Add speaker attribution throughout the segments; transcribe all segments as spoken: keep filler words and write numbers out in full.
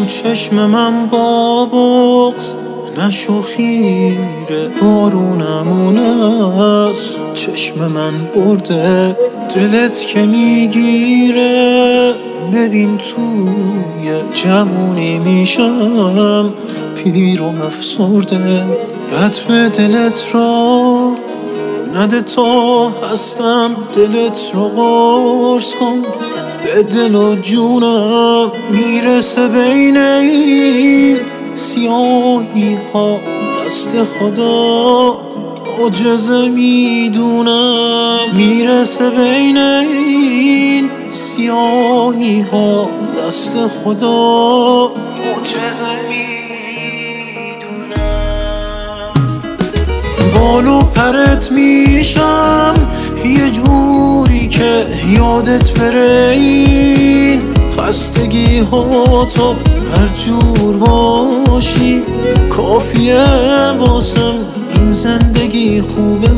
Speaker 1: چشم من با بغض نشو خیره، بارونمونه است. چشم من برده دلت که میگیره، ببین توی جوونی میشم پیر و افسرده. بد به دلت را نده تا هستم، دلت رو قرص کن به دل و جونم. میرسه بین این سیاهی ها دست خدا، معجزه میدونم. میرسه بین این سیاهی ها دست خدا، معجزه میدونم. بالو پرت میشم یه جوری که یادت بره این خستگی ها. تو هر جور باشی کافیه واسم، این زندگی خوبه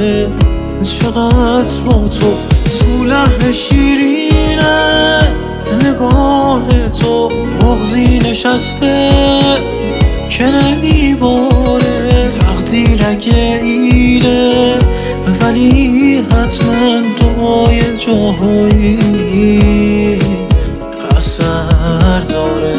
Speaker 1: چقدر با تو. تو لحن شیرینه نگاه تو مغزی نشسته که نمیباره. تقدیر اگه اینه ولی حتما دعای جاهایی اثر داره.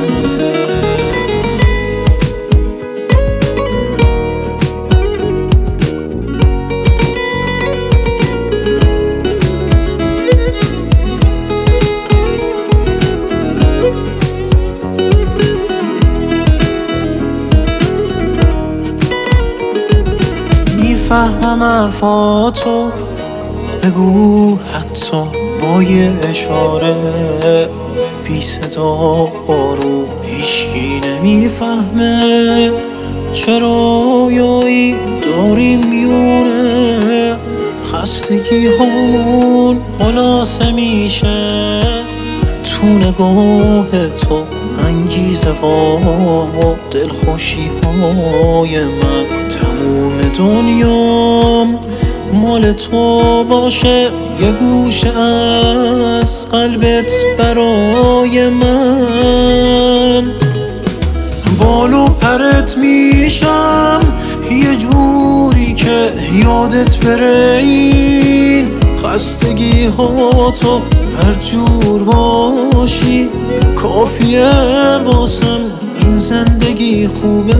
Speaker 1: میفهمم حرفاتو، بگو حتی با یه اشاره. بی صدا آروم هیچکی نمیفهمه چه رویایی داریم میونه. خستگی همون خلاصه میشه تو نگاه تو، انگیزه و دلخوشی های من. تموم دنیام مال تو باشه، یه گوشه از قلبت برای من. بالو پرت میشم یه جوری که یادت بره این خستگی ها. تو هر جور باشی کافیه واسم، این زندگی خوبه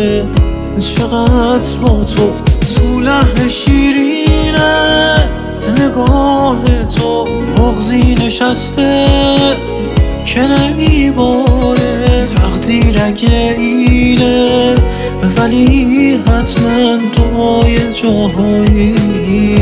Speaker 1: چقدر با تو. تو لحن شیرینه نگاه تو مغزی نشسته که نمیباره. تقدیر اگه اینه ولی حتما دعای جاهایی